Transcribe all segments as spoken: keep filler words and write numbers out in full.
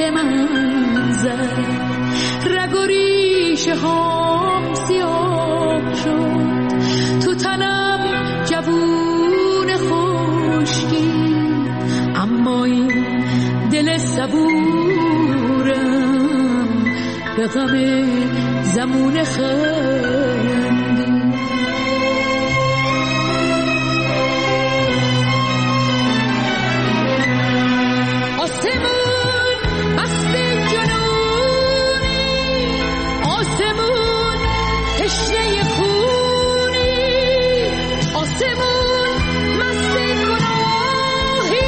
به من زد، رگ و ریشه هام سیاه شد، تو تنم جوون خشکی، اما این دل صبورم به غم زمون خندی. آسمون مست جنونی، آسمون تشنه خونی، آسمون مست گناهی،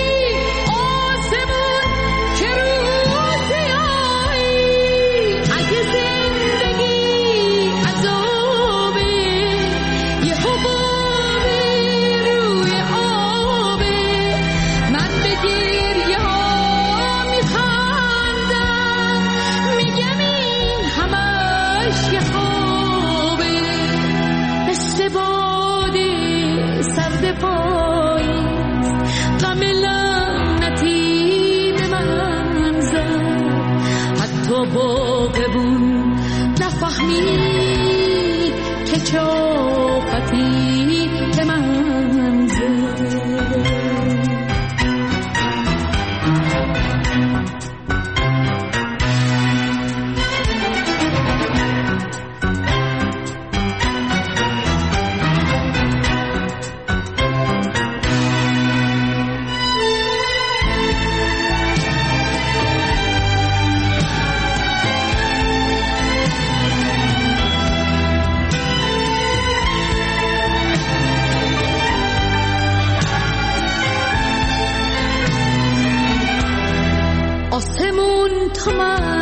آسمون که روز سیاهی. اگه زندگی عذابه، یه حبابه روی آبه، من به گریه ها میخندم، میگم این همش یه خوابه. مثل باده سرد پاییز، غم لعنتی به من زد، حتی باغبون نفهمید که چه آفتی به من زد. آسمون تا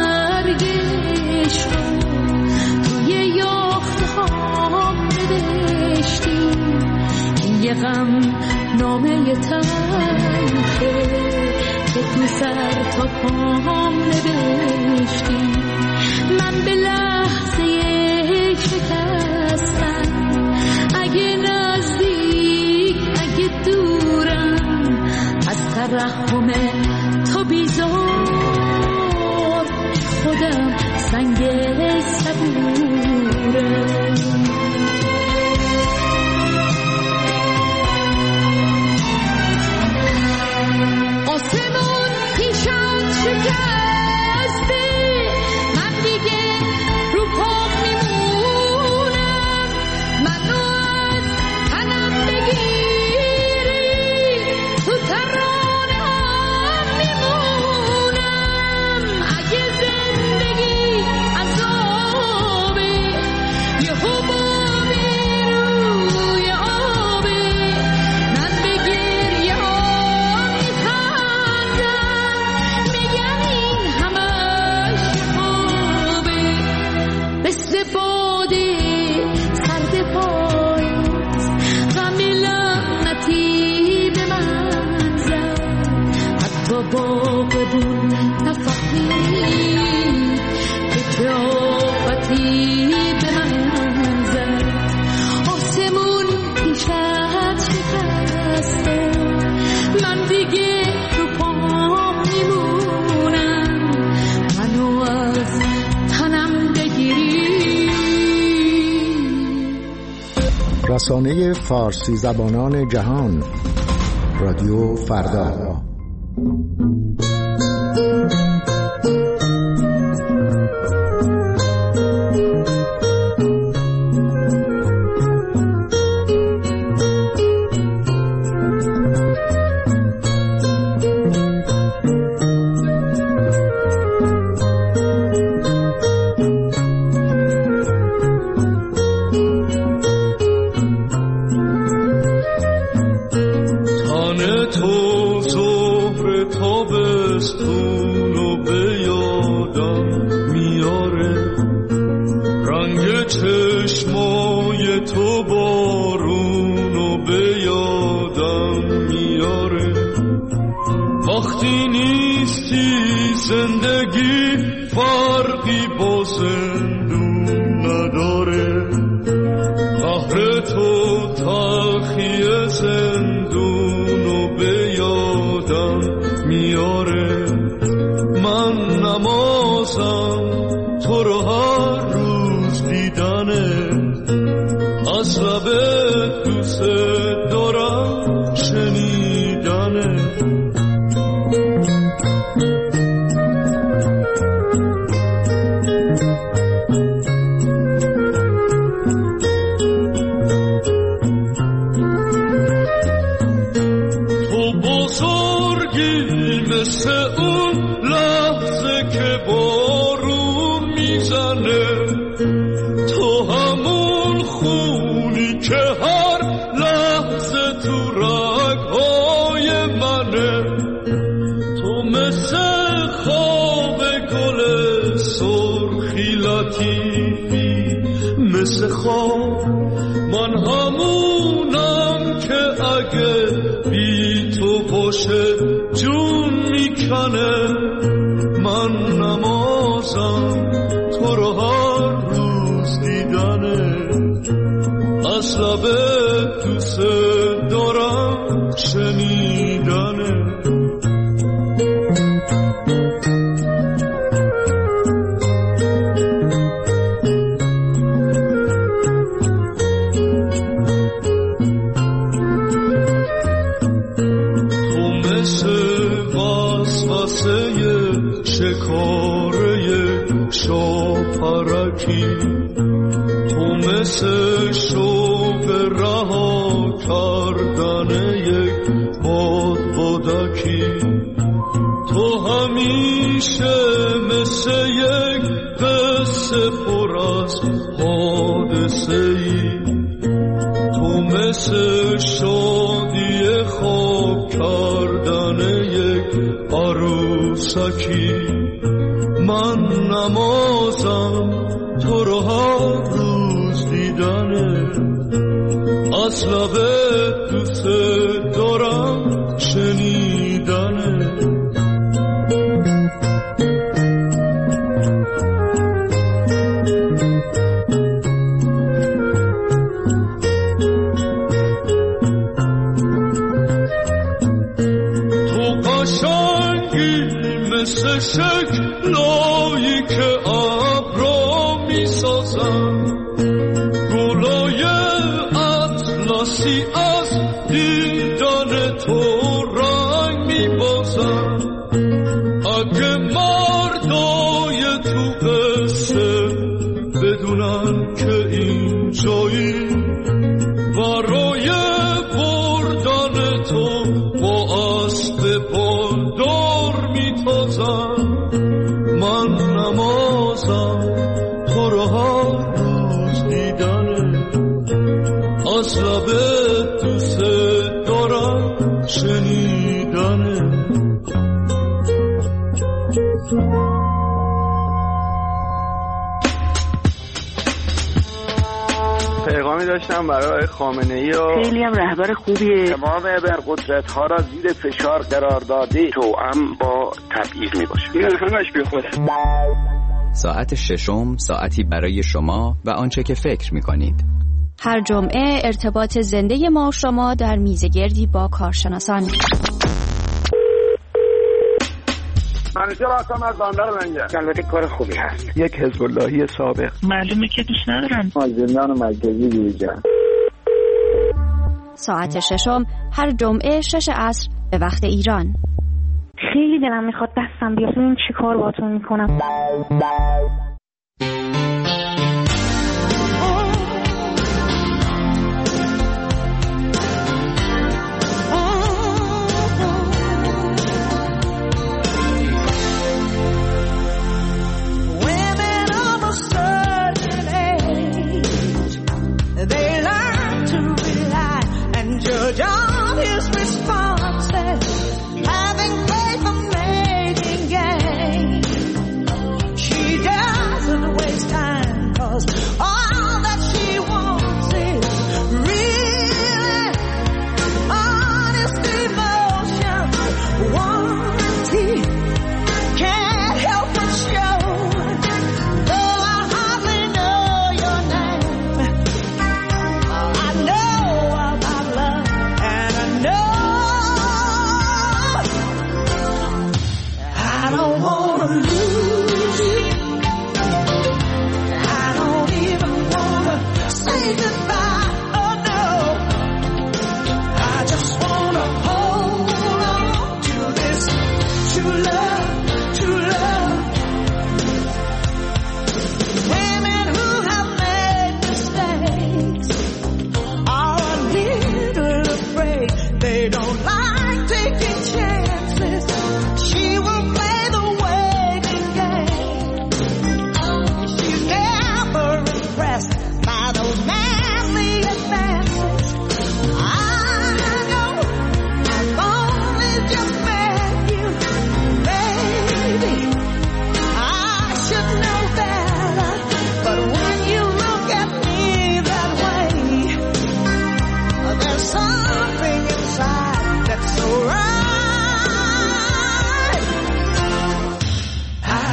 مرگش رو توی یاخته ها نوشتی، این یه غم نامه تلخه که تو سر تا پام نوشتی. من به لحظه شکستم، اگه نزدیک اگه دورم، از ترحم تو بیزار خودم سنگ صبورم. آسمون پیشم شکسته، من دیگه رو پام میمونم، منو از تنم بگیری تو ترانه هم میمونم. اگه زندگی عذابه، یه حبابه روی آبه، من به گریه ها میخندم، میگم این همش خوابه. مثل باده سرد پاییز، غم لعنتی به من زد، حتی باغبون نفهمید که چه آفتی به من زد. آسمون پیشت شکسته، من دیگه رو پام میمونم، منو از تنم بگیری. رسانه فارسی زبانان جهان، رادیو فردا. زندونو به یادم میاره، من نمازم تو رو هر روز دیدنه، از لب دوست دارم شنیدنه. تو بزرگی مثل اون لحظه که بارون میزنه، تو همون خونی که هر لحظه تو رگ‌های منه، تو مثل خواب گل سرخی لطیفی، مثل خواب من همونم که اگه بی تو باشه جون میکنه. من نمازم تو رو هر روز دیدنه، از لب دوست دارم شنیدنه. شکاره شاپرکی، تو مثل شوق رها کردن یک باد بادکی، تو همیشه مثل یک قصه پر از حادثه ای، تو مثل شادی خواب کردن یک عروسکی. من نمازم تو رو هر روز دیدنه، از لب دوست دارم شنیدنه. مثل شکلایی که ابرا میسازن، گلای اطلسی از دیدن تو رنگ میبازن. اگه مردای تو قصه بدونن که این جایی برای بردن تو با اسب بالدار میتازن، من نمازم تو رو هر روز دیدنه، از لب دوست دارم شنیدنه. پیغامی داشتم برای خامنه‌ای و خیلی هم رهبر خوبیه. تمام ابرقدرت‌ها را زیر فشار قرار داده، توأم با تبعیض میباشه. این همش بیخوده. ساعت ششم، ساعتی برای شما و آنچه که فکر میکنید. هر جمعه ارتباط زنده ما و شما در میزگردی با کارشناسان. منیجر آسام از باندار منجر. البته کار خوبی هست. یک حزب اللهی سابق. معلومه که دوست ندارم. زندان مرکزی دیجا. ساعت ششم هر جمعه شش عصر به وقت ایران. خیلی دلم میخواد دستم بیاد ببینم چی کار باهاتون میکنم. Having played the maiden game, she does.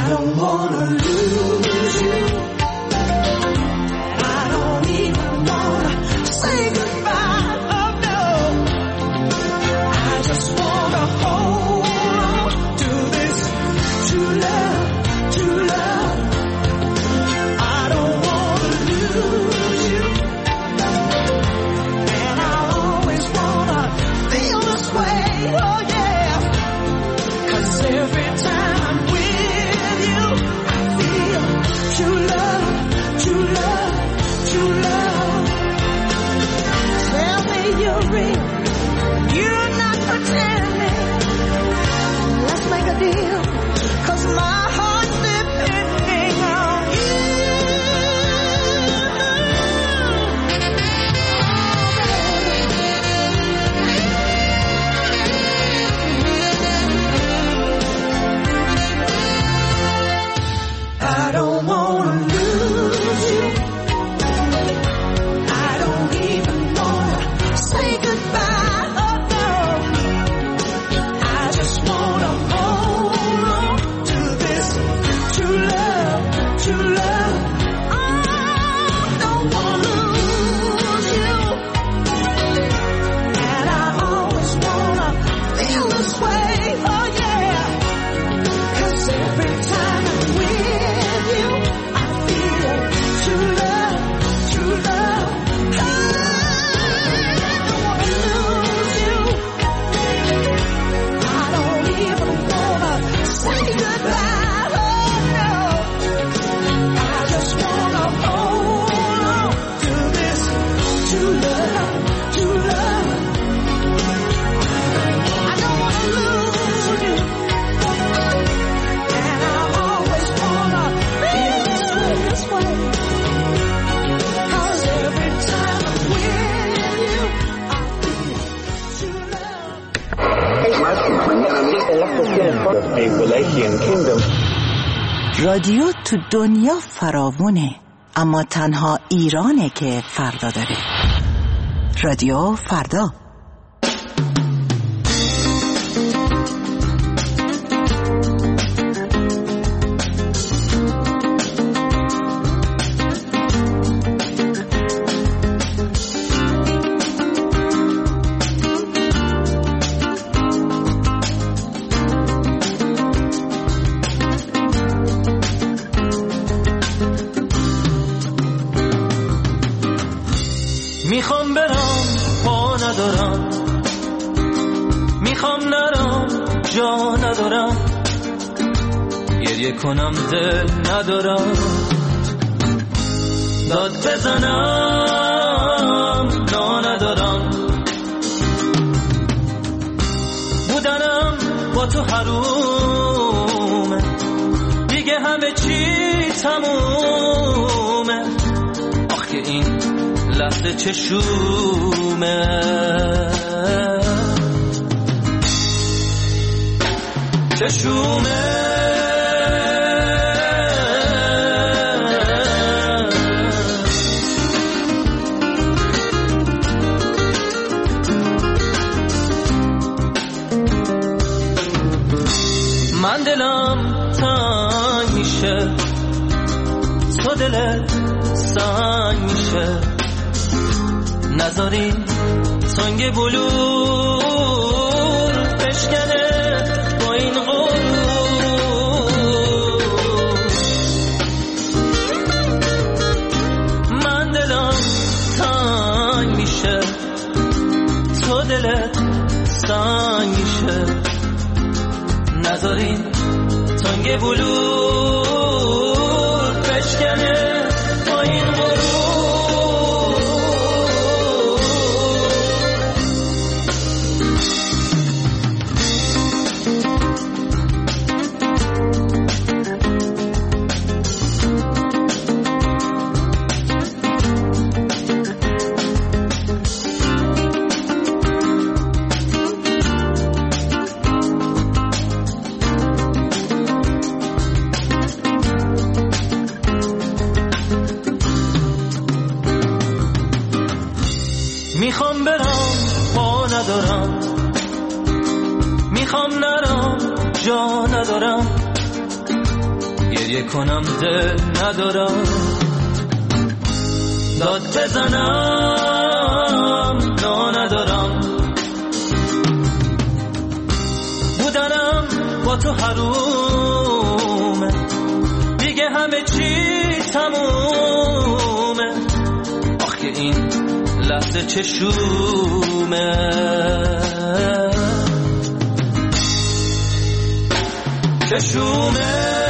don't wanna lose you. I don't even wanna say goodbye. Oh no, I just wanna hold on to this true love, true love. I don't wanna lose you, and I always wanna feel this way. Oh yeah, 'cause every time I'm with you, I feel true love, true love, true love. Tell me you're real, you're not pretending. Let's make a deal, 'cause my heart's depending on you. I don't wanna lose you. I don't even wanna say goodbye. Oh no, I just wanna hold on to this true love, true love. I don't wanna lose you, and I always wanna feel this way. Oh yeah, 'cause every time I'm with you, I feel true love, true love. I don't wanna lose you. I don't even wanna say goodbye. Oh no, I just wanna hold on to this true love, true love. I don't wanna lose you, and I always wanna feel this way, this way. 'Cause every time I'm with you, I feel true love. رادیو تو دنیا فراوونه، اما تنها ایرانه که فردا داره. رادیو فردا. میخوام برم پا ندارم، میخوام نرم جا ندارم، گریه کنم دل ندارم، داد بزنم نا ندارم، بودنم با تو حرومه، دیگه همه چی تمومه، آخ که این لحظه چشومه، چشومه. من دلم تنگ میشه، تو دلت سنگ میشه، نذاری سنگ بلور بشکنه با این غرور. من دلم تنگ میشه، تو دلت سنگ میشه، نذاری سنگ بلور بشکنه با این غرور. میخوام برم پا ندارم، میخوام نرم جا ندارم، گریه کنم دل ندارم، داد بزنم نا ندارم، بودنم با تو حرومه، دیگه همه چی تمومه، آخه این لحظه چشومه چشومه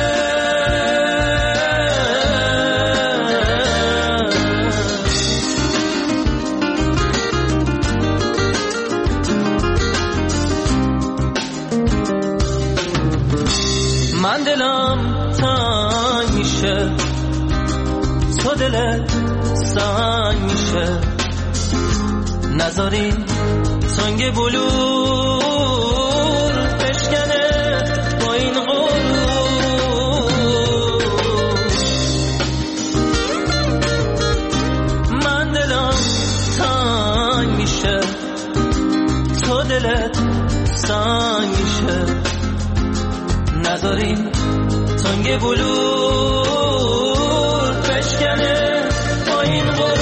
من دلم تنگ میشه، تو دلت سنگ میشه، نذاری سنگ بلور بشکنه با این غرور. من دلم تنگ میشه، تو دلت سنگ میشه، نذاری سنگ بلور بشکنه با این غرور.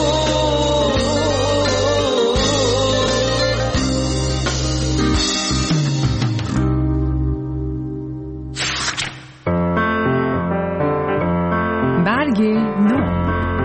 برگ نو.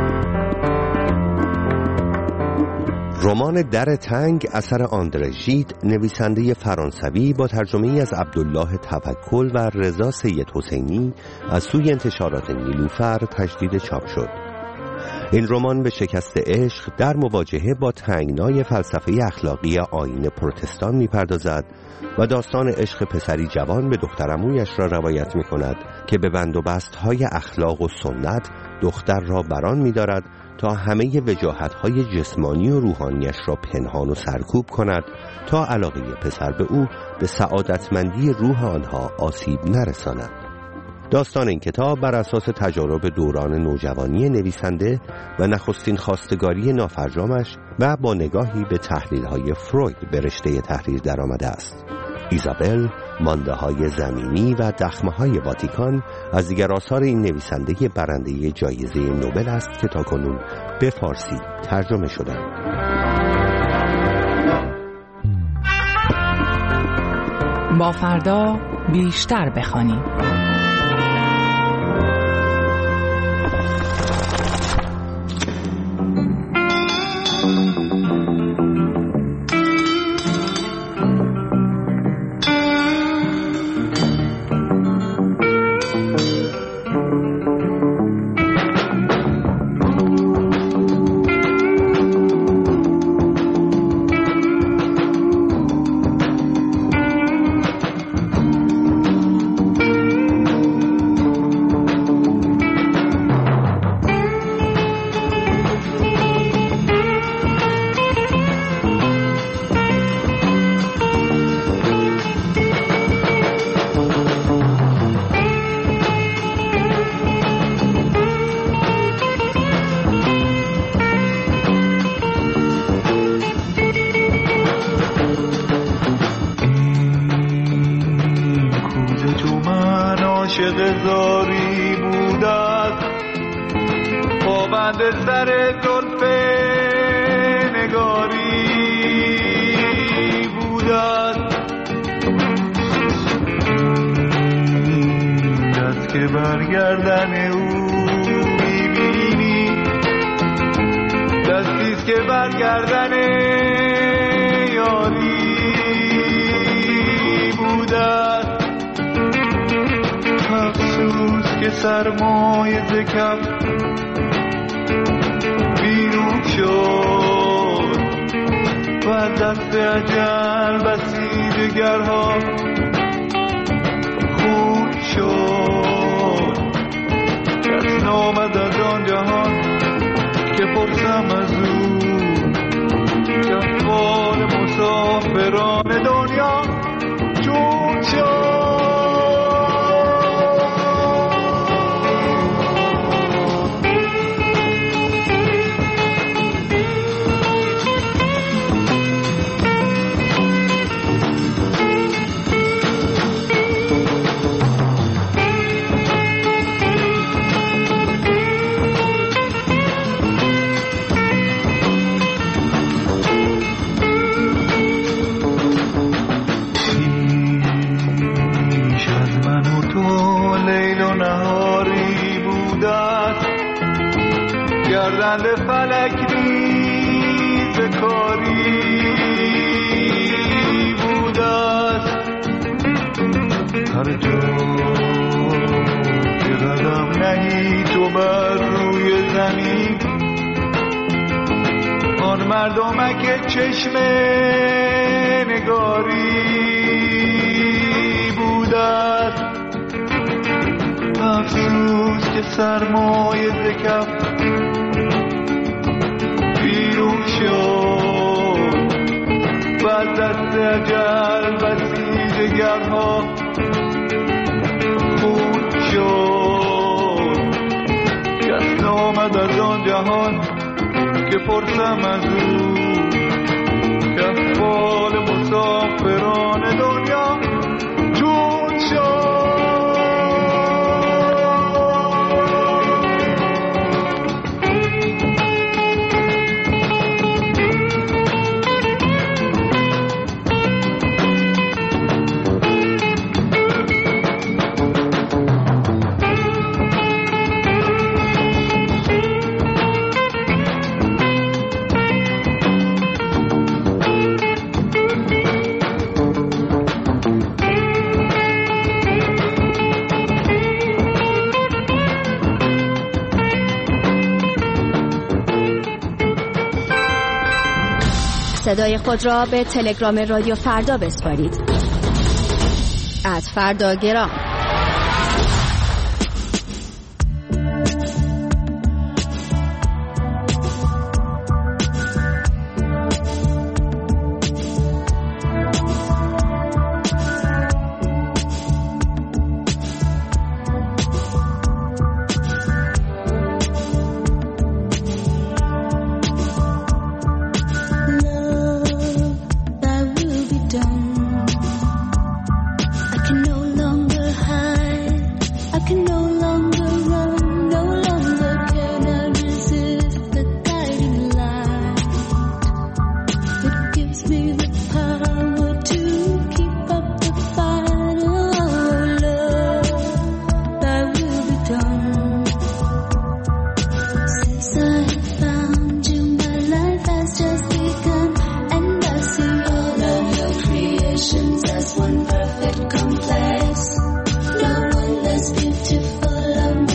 رمان در تنگ اثر آندره ژید، نویسنده فرانسوی با ترجمه از عبدالله توکل و رضا سید حسینی از سوی انتشارات نیلوفر تجدید چاپ شد. این رمان به شکست عشق در مواجهه با تنگنای فلسفه اخلاقی آیین پروتستان می‌پردازد و داستان عشق پسری جوان به دخترعمویش را روایت می‌کند که به بند و بست‌های اخلاق و سنت دختر را بران می‌دارد تا همه وجاهت‌های جسمانی و روحانیش را پنهان و سرکوب کند تا علاقه پسر به او به سعادتمندی روح آنها آسیب نرساند. داستان این کتاب بر اساس تجارب دوران نوجوانی نویسنده و نخستین خواستگاری نافرجامش و با نگاهی به تحلیل‌های فروید به رشته تحریر درآمده است. ایزابل، مانده‌های زمینی و دخمه‌های واتیکان از دیگر آثار این نویسنده برنده جایزه نوبل است که تاکنون به فارسی ترجمه شدند. با فردا بیشتر بخوانیم. زاری بودت پابند سر زلف نگاری بودت دست که برگردن او میبینی دستیست که برگردن یاری بودت افسوس که سرمایه ز کف بیرون شد و دست اجل بسی دگرها خون شد. کس نامد از آن جهان که پرسم از او که احوال مسافران دنیا چون شد. گردن فلک نیز کاری بوده است. هر جا که قدم نهی تو بر روی زمین، آن مردمک چشم نگاری بوده است. افسوس که سرمایه ز کف بیرون شد و از دست اجل بسیجگرها خون شد. کس نامد از آن جهان که پرسم از او، که احوال مسافران دنیا چون شد. صدای خود را به تلگرام رادیو فردا بسپارید. ات فرداگرام. One perfect complex. No one less beautiful.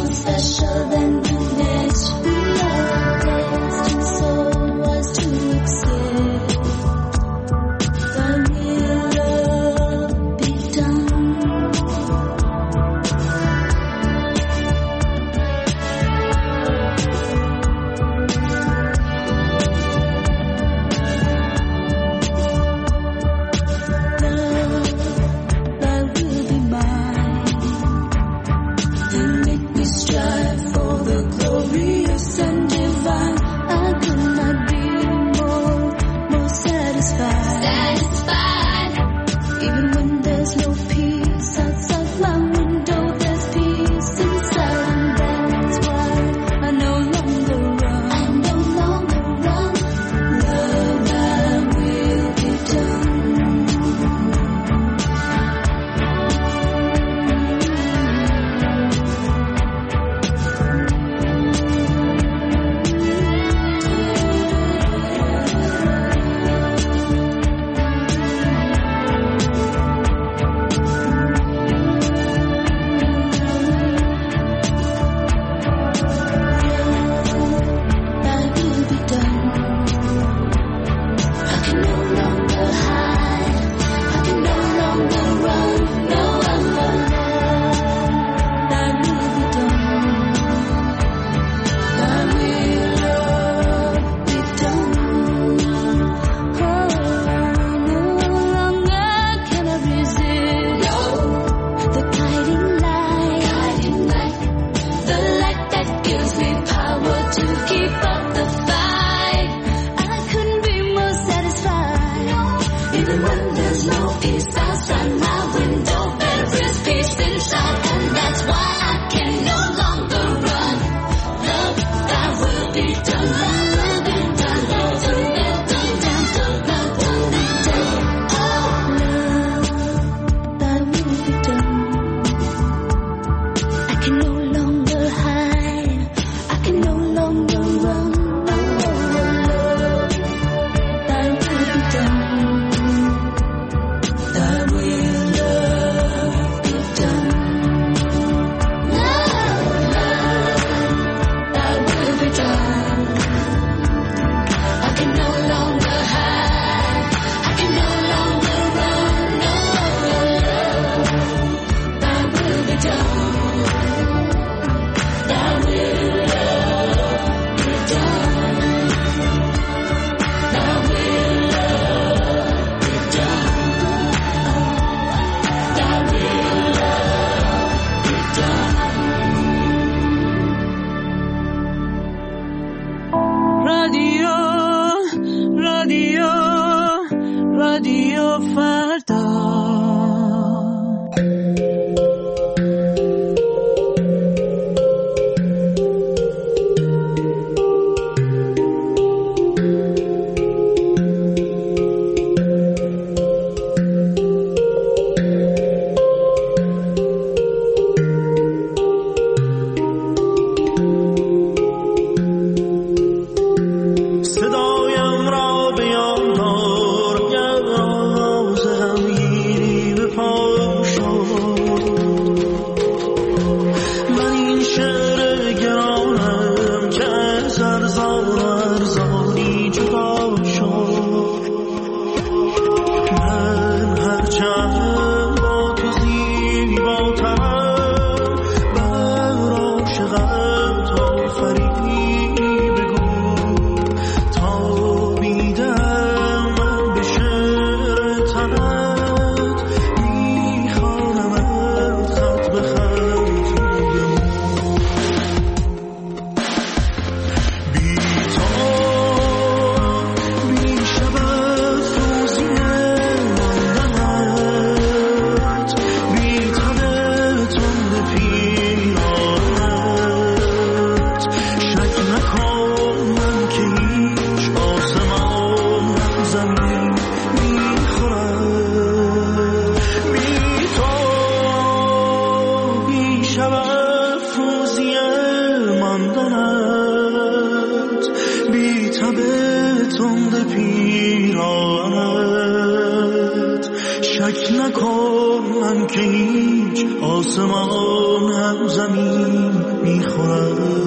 پیرانت شک نکن من که هیچ آسمان هم زمین میخورد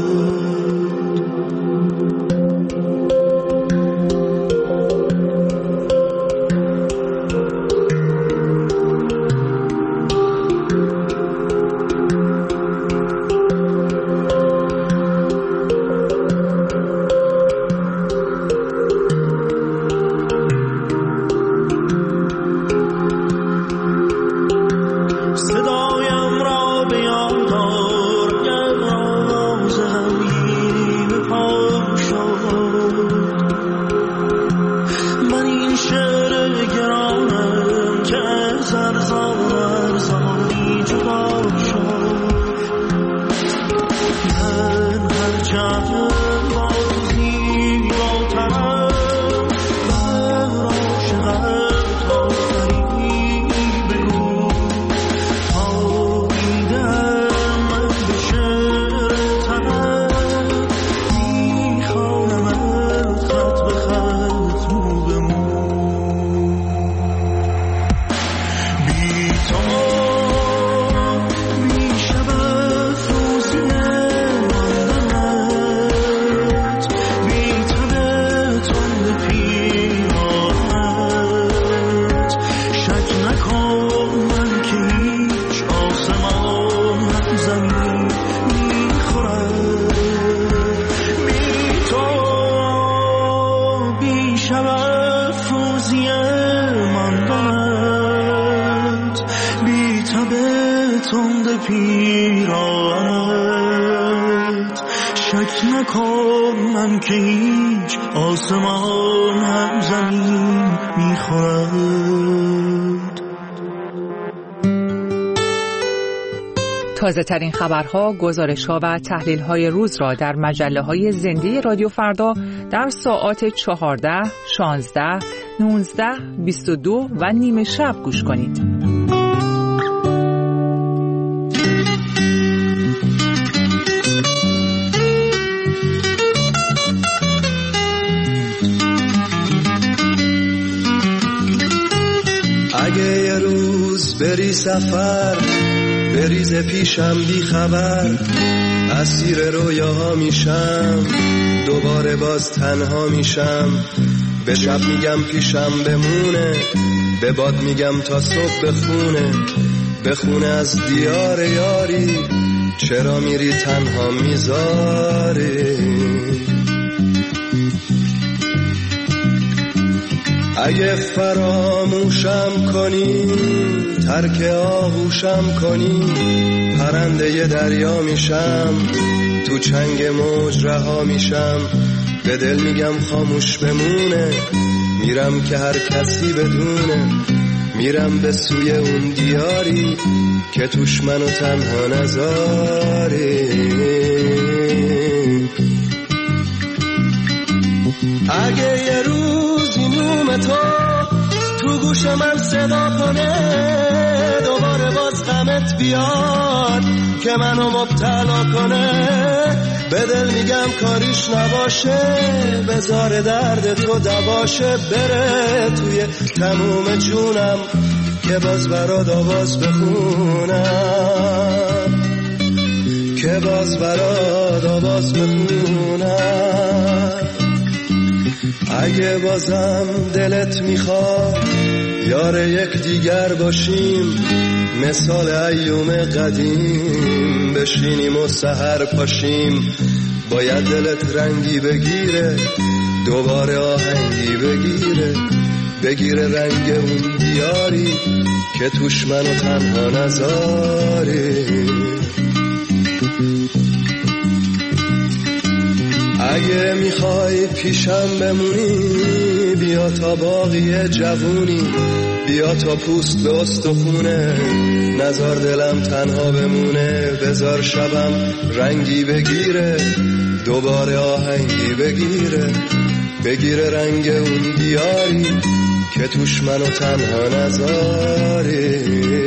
پیرانت شک نکن من که هیچ آسمان هم زمین میخورد. تازه ترین خبرها، گزارش‌ها و تحلیل‌های روز را در مجله‌های زنده رادیو فردا در ساعات چهارده، شانزده، نوزده، بیست و دو و نیمه شب گوش کنید. اگه یه روز بری سفر بریز پیشم بی خبر، اسیر رویاها میشم دوباره باز تنها میشم. به شب میگم پیشم بمونه، به باد میگم تا صبح بخونه، بخونه از دیار یاری چرا میری تنها میذاری. اگه فراموشم کنی ترک آغوشم کنی، پرنده ی دریا میشم تو چنگ موج رها میشم. به دل میگم خاموش بمونه، میرم که هر کسی بدونه، میرم به سوی اون دیاری که توش منو تنها نذاری. اگه یه روزی نوم تو تو گوش من صدا کنه، دوباره باز غمت بیاد که منو مبتلا کنه، به دل میگم کاریش نباشه، بذار درد تو دواشه، بره توی تموم جونم که باز برات آواز بخونم، که باز برات آواز بخونم. اگه بازم دلت میخواد یار یک دیگر باشیم، مثال ایوم قدیم بشینیم و سحر پاشیم، باید دلت رنگی بگیره دوباره آهنگی بگیره، بگیره رنگ اون دیاری که توش منو تنها نذاری. اگه میخوای پیشم بمونی بیا تا باقی جوونی، بیا تا پوست به استخونه، نذار دلم تنها بمونه، بذار شبم رنگی بگیره دوباره آهنگی بگیره، بگیره رنگ اون دیاری که توش منو تنها نذاری.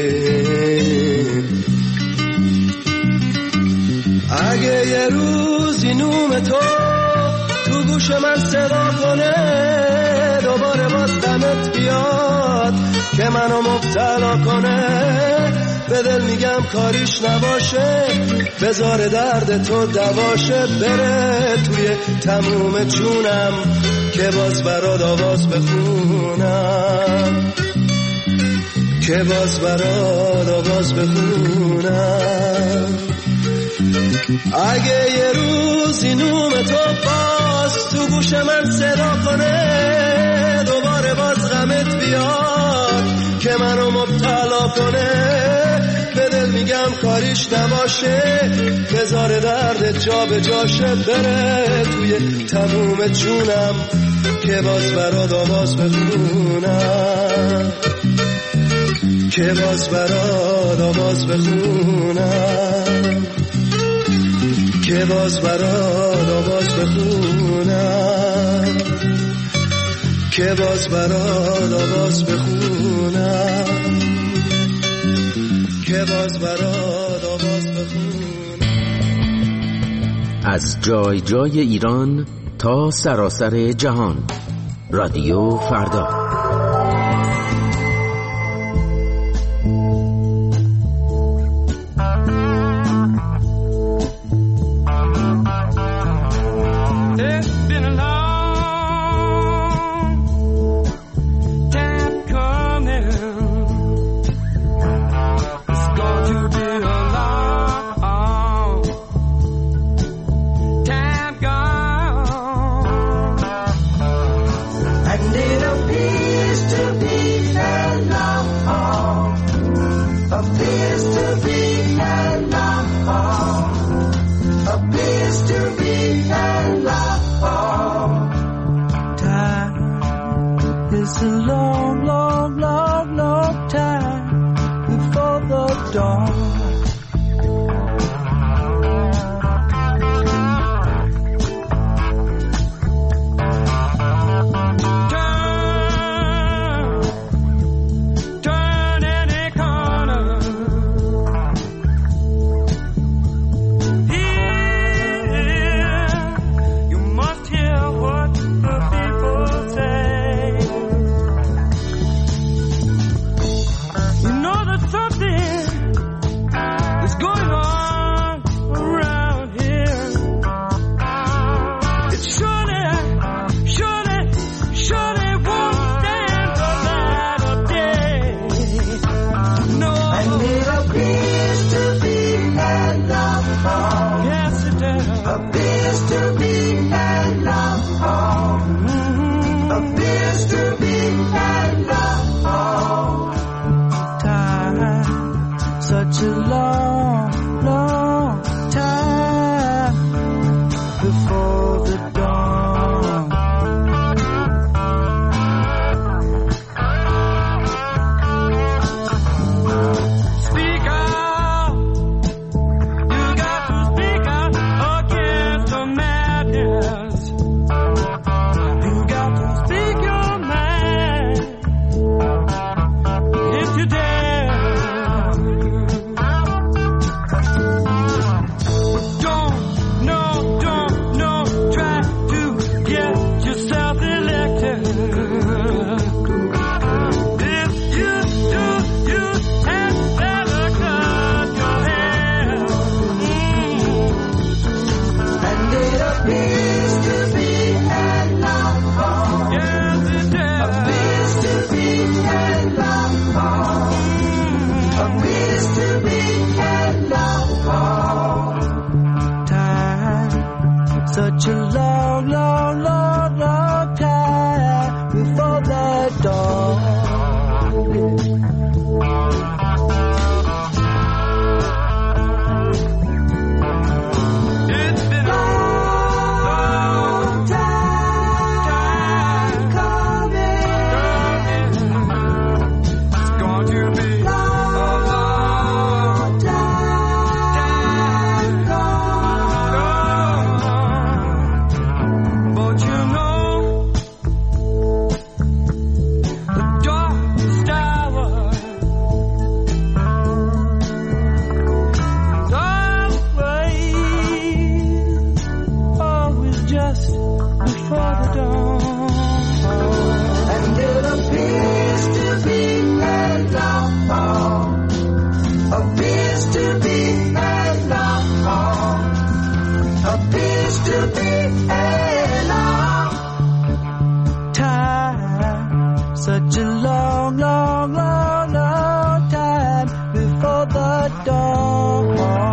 اگه یه روزی نوم تو تو گوش من صدا کنه، دوباره باز غمت بیاد که منو مبتلا کنه. به دل میگم کاریش نباشه، بذار درد تو دواشه. بره توی تموم جونم که باز برات آواز بخونم، که باز برات آواز بخونم. اگه یه روزی نوم تو باز تو گوش من صدا کنه، دوباره باز غمت بیاد که منو مبتلا کنه. به دل میگم کاریش نباشه، بذار درد جا به جاشه. بره توی تموم جونم که باز برات آواز بخونم، که باز برات آواز بخونم، که باز برات آواز بخونم، که باز برات آواز بخونم، که باز برات آواز بخونم. از جای جای ایران تا سراسر جهان، رادیو فردا. be a long time, such a long, long, long, long time before the dawn.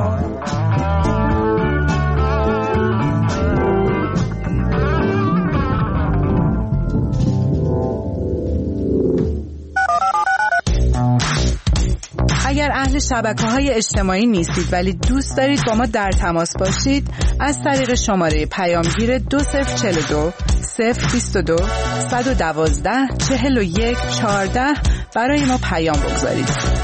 اگر اهل شبکه‌های اجتماعی نیستید ولی دوست دارید با ما در تماس باشید، از طریق شماره پیامگیر دو صفر چهل و دو صفر بیست و دو صد و دوازده چهل و یک چهارده برای ما پیام بگذارید.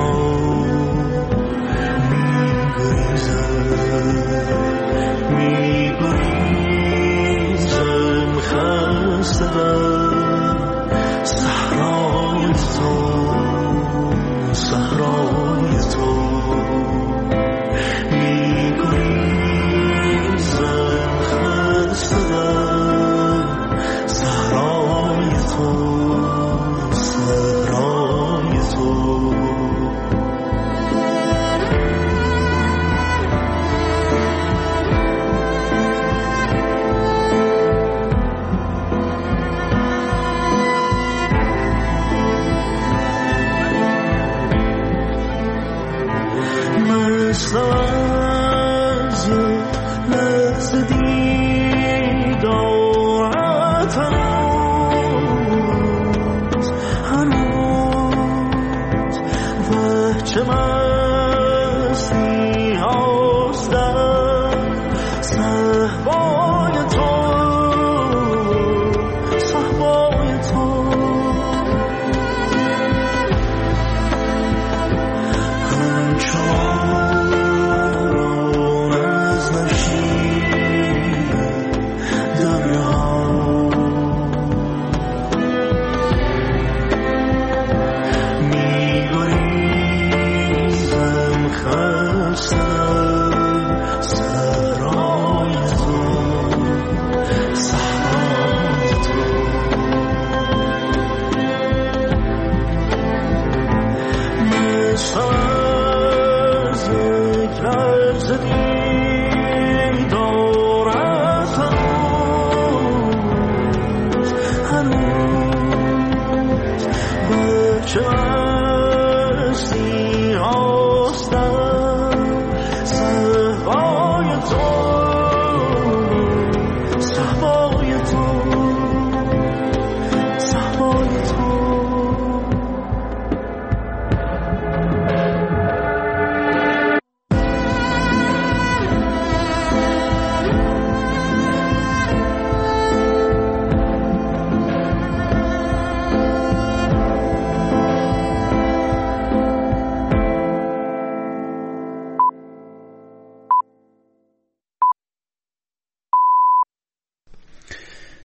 می